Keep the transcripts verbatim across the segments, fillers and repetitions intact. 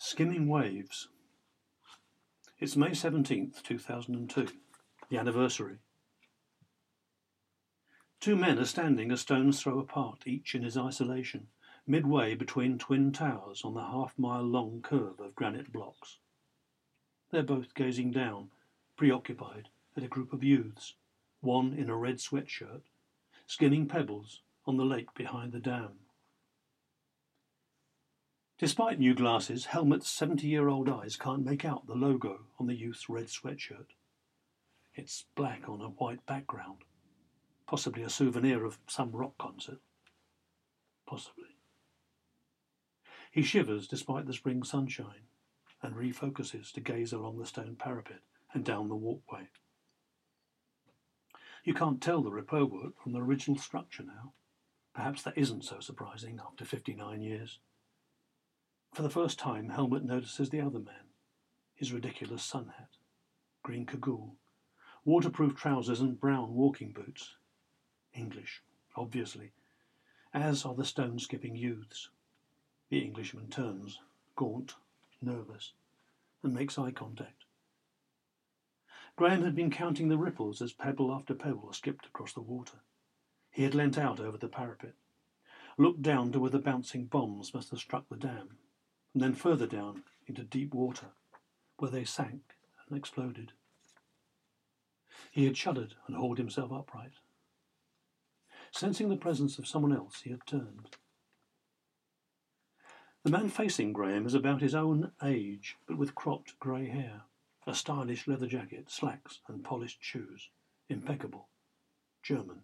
Skimming Waves. It's May seventeenth, two thousand two, the anniversary. Two men are standing a stone's throw apart, each in his isolation, midway between twin towers on the half-mile-long curve of granite blocks. They're both gazing down, preoccupied, at a group of youths, one in a red sweatshirt, skimming pebbles on the lake behind the dam. Despite new glasses, Helmut's seventy-year-old eyes can't make out the logo on the youth's red sweatshirt. It's black on a white background, possibly a souvenir of some rock concert. Possibly. He shivers despite the spring sunshine and refocuses to gaze along the stone parapet and down the walkway. You can't tell the repair work from the original structure now. Perhaps that isn't so surprising after fifty-nine years. For the first time, Helmut notices the other man, his ridiculous sun hat, green cagoule, waterproof trousers and brown walking boots. English, obviously, as are the stone-skipping youths. The Englishman turns, gaunt, nervous, and makes eye contact. Graham had been counting the ripples as pebble after pebble skipped across the water. He had leant out over the parapet, looked down to where the bouncing bombs must have struck the dam, and then further down into deep water, where they sank and exploded. He had shuddered and hauled himself upright. Sensing the presence of someone else, he had turned. The man facing Graham is about his own age, but with cropped grey hair, a stylish leather jacket, slacks and polished shoes. Impeccable. German.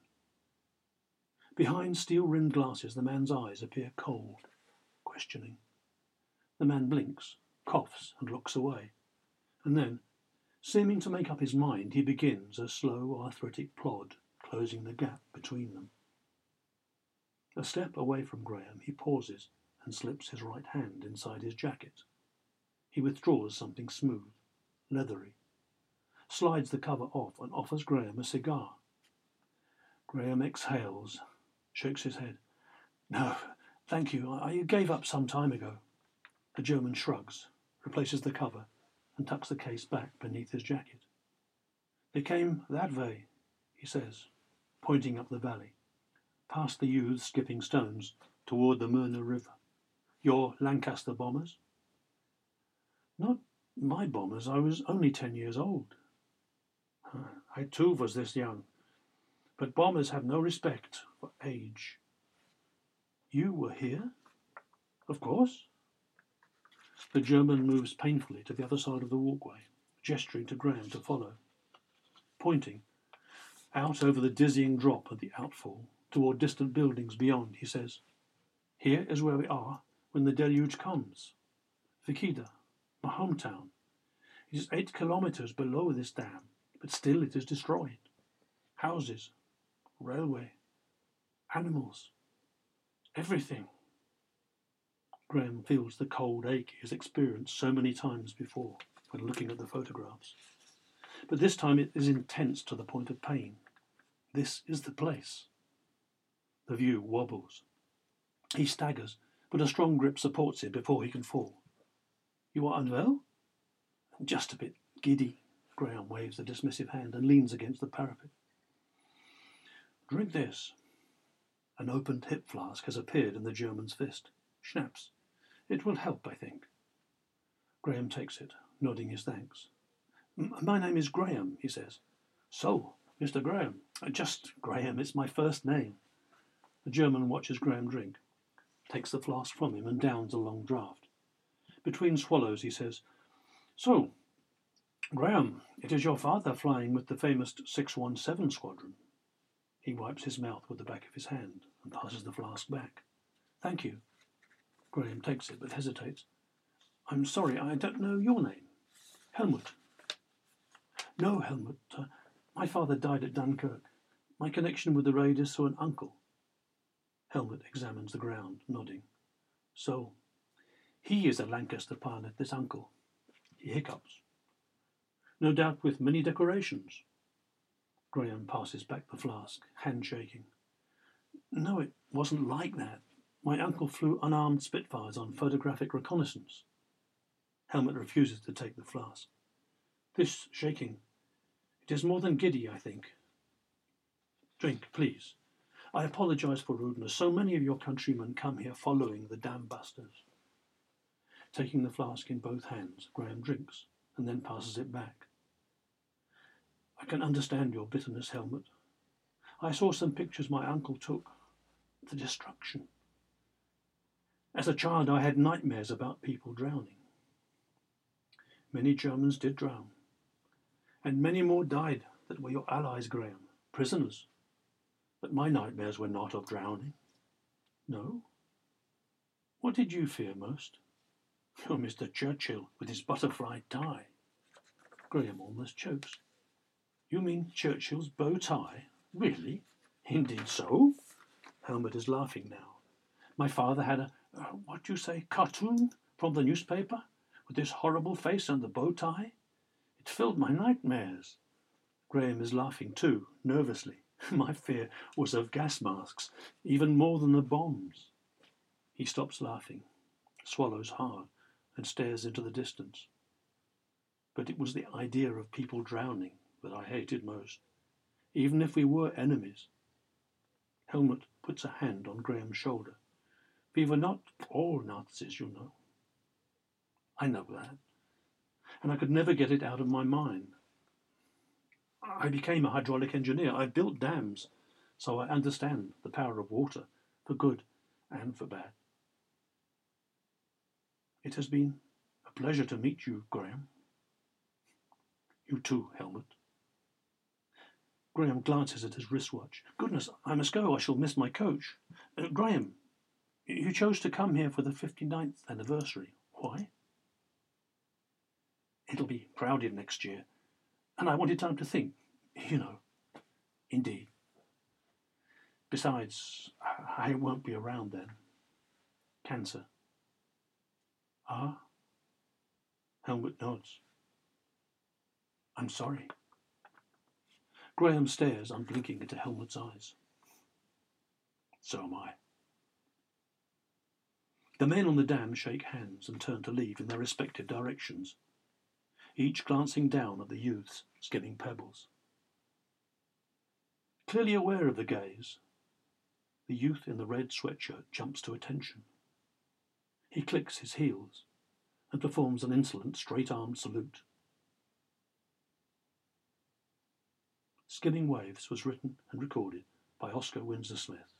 Behind steel-rimmed glasses, the man's eyes appear cold, questioning. The man blinks, coughs and looks away, and then, seeming to make up his mind, he begins a slow, arthritic plod, closing the gap between them. A step away from Graham, he pauses and slips his right hand inside his jacket. He withdraws something smooth, leathery, slides the cover off and offers Graham a cigar. Graham exhales, shakes his head. "No, thank you, I gave up some time ago." The German shrugs, replaces the cover, and tucks the case back beneath his jacket. "They came that way," he says, pointing up the valley, past the youths skipping stones, toward the Murner River. "Your Lancaster bombers?" "Not my bombers. I was only ten years old." "I too was this young. But bombers have no respect for age." "You were here?" "Of course." The German moves painfully to the other side of the walkway, gesturing to Graham to follow. Pointing out over the dizzying drop and the outfall, toward distant buildings beyond, he says, "Here is where we are when the deluge comes. Fikida, my hometown. It is eight kilometres below this dam, but still it is destroyed. Houses, railway, animals, everything." Graham feels the cold ache he has experienced so many times before when looking at the photographs. But this time it is intense to the point of pain. This is the place. The view wobbles. He staggers, but a strong grip supports him before he can fall. "You are unwell?" "Just a bit giddy." Graham waves a dismissive hand and leans against the parapet. "Drink this." An opened hip flask has appeared in the German's fist. Schnapps. "It will help, I think." Graham takes it, nodding his thanks. "My name is Graham," he says. "So, Mister Graham." "Just Graham, it's my first name." The German watches Graham drink, takes the flask from him and downs a long draught. Between swallows he says, "So, Graham, it is your father flying with the famous six one seven squadron." He wipes his mouth with the back of his hand and passes the flask back. "Thank you." Graham takes it, but hesitates. "I'm sorry, I don't know your name." "Helmut." "No, Helmut. Uh, my father died at Dunkirk. My connection with the raid is through an uncle." Helmut examines the ground, nodding. "So, he is a Lancaster pilot, this uncle." He hiccups. "No doubt with many decorations." Graham passes back the flask, handshaking. "No, it wasn't like that. My uncle flew unarmed Spitfires on photographic reconnaissance." Helmut refuses to take the flask. This shaking, it is more than giddy, I think. Drink, please. I apologise for rudeness. So many of your countrymen come here following the dam busters. Taking the flask in both hands, Graham drinks and then passes it back. I can understand your bitterness, Helmut. I saw some pictures my uncle took. The destruction. As a child, I had nightmares about people drowning. Many Germans did drown, and many more died that were your allies, Graham, prisoners. But my nightmares were not of drowning. No? What did you fear most? Oh, Mister Churchill with his butterfly tie. Graham almost chokes. You mean Churchill's bow tie? Really? Indeed so? Helmut is laughing now. My father had a, uh, what do you say, cartoon from the newspaper, with this horrible face and the bow tie. It filled my nightmares. Graham is laughing too, nervously. My fear was of gas masks, even more than the bombs. He stops laughing, swallows hard, and stares into the distance. But it was the idea of people drowning that I hated most, even if we were enemies. Helmut puts a hand on Graham's shoulder. We were not all Nazis, you know. I know that, and I could never get it out of my mind. I became a hydraulic engineer. I built dams, so I understand the power of water, for good and for bad. It has been a pleasure to meet you, Graham. You too, Helmut. Graham glances at his wristwatch. Goodness, I must go. I shall miss my coach. Uh, Graham, you chose to come here for the fifty-ninth anniversary. Why? It'll be crowded next year, and I wanted time to think. You know. Indeed. Besides, I won't be around then. Cancer. Ah? Helmut nods. I'm sorry. Graham stares, unblinking, into Helmut's eyes. So am I. The men on the dam shake hands and turn to leave in their respective directions, each glancing down at the youths skimming pebbles. Clearly aware of the gaze, the youth in the red sweatshirt jumps to attention. He clicks his heels and performs an insolent straight-armed salute. Skimming Waves was written and recorded by Oscar Windsor Smith.